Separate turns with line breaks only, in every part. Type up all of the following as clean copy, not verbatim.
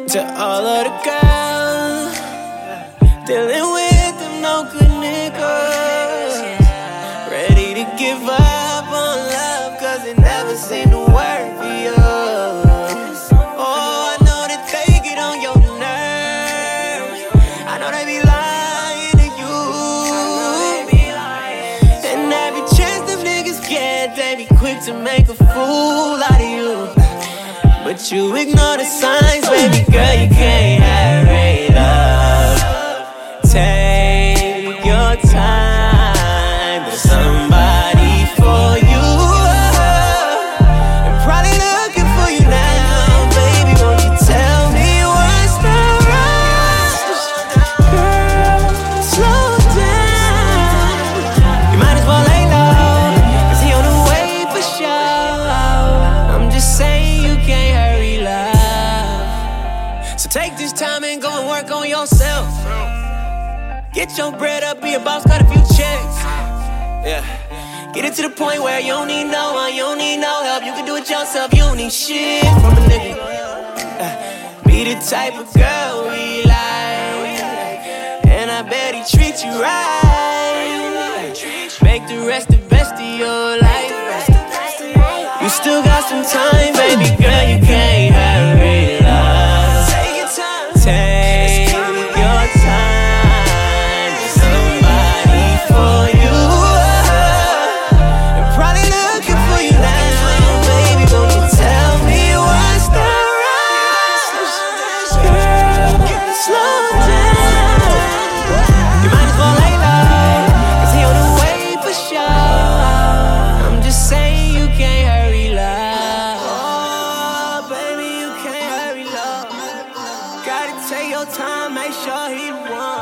To all of the girls dealing with them no good niggas, ready to give up on love cause it never seemed to work for you. Oh, I know that they get on your nerves, I know they be lying to you, and every chance them niggas get, they be quick to make a fool out of you. But you ignore the signs, baby girl, you can't hurry love. Take your time, there's somebody for you, and probably looking for you now. Baby, won't you tell me what's the rush? Girl, slow down. You might as well lay low, cause he on the way for sure. I'm just saying you can't hurry love. So take this time and go and work on yourself. Get your bread up, be a boss, cut a few checks. Yeah. Get it to the point where you don't need no one, you don't need no help. You can do it yourself, you don't need shit from a nigga. Be the type of girl we like, and I bet he treats you right. Make the rest the best of your life. You still got some time, baby girl, you can't hurry love. Take your time, take your time, there's somebody for you, and probably looking for you now. Baby, won't you tell me what's the rush? Girl, slow down. You might as well lay low, cause he on the way for sure. I'm just saying you can't hurry love. Oh, baby, you can't hurry love. Gotta take your time, make sure he the one.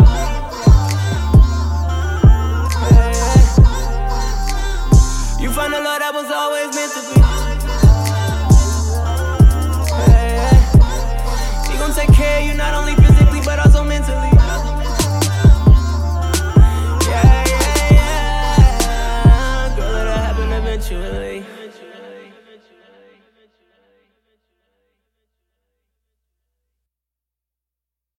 Hey. You find the love that was always meant to be. Hey. He gon' take care of you, not only